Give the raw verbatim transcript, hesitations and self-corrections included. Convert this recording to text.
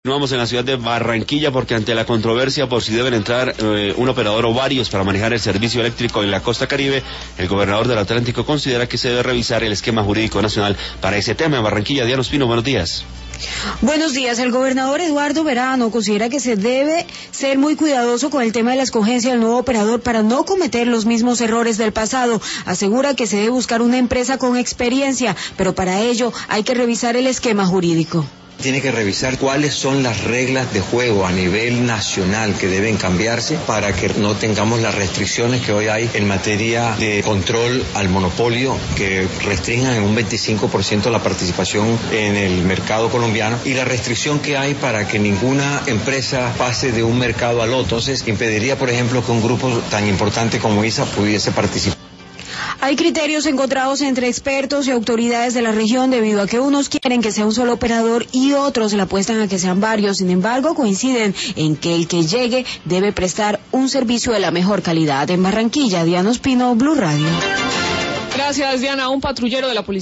Continuamos en la ciudad de Barranquilla porque ante la controversia por si deben entrar eh, un operador o varios para manejar el servicio eléctrico en la costa Caribe, el gobernador del Atlántico considera que se debe revisar el esquema jurídico nacional para ese tema. En Barranquilla, Diana Ospino, buenos días. Buenos días. El gobernador Eduardo Verano considera que se debe ser muy cuidadoso con el tema de la escogencia del nuevo operador para no cometer los mismos errores del pasado. Asegura que se debe buscar una empresa con experiencia, pero para ello hay que revisar el esquema jurídico. Tiene que revisar cuáles son las reglas de juego a nivel nacional que deben cambiarse para que no tengamos las restricciones que hoy hay en materia de control al monopolio, que restrinjan en un veinticinco por ciento la participación en el mercado colombiano, y la restricción que hay para que ninguna empresa pase de un mercado al otro. Entonces, impediría, por ejemplo, que un grupo tan importante como I S A pudiese participar. Hay criterios encontrados entre expertos y autoridades de la región debido a que unos quieren que sea un solo operador y otros le apuestan a que sean varios. Sin embargo, coinciden en que el que llegue debe prestar un servicio de la mejor calidad. En Barranquilla, Diana Ospino, Blue Radio. Gracias, Diana. Un patrullero de la policía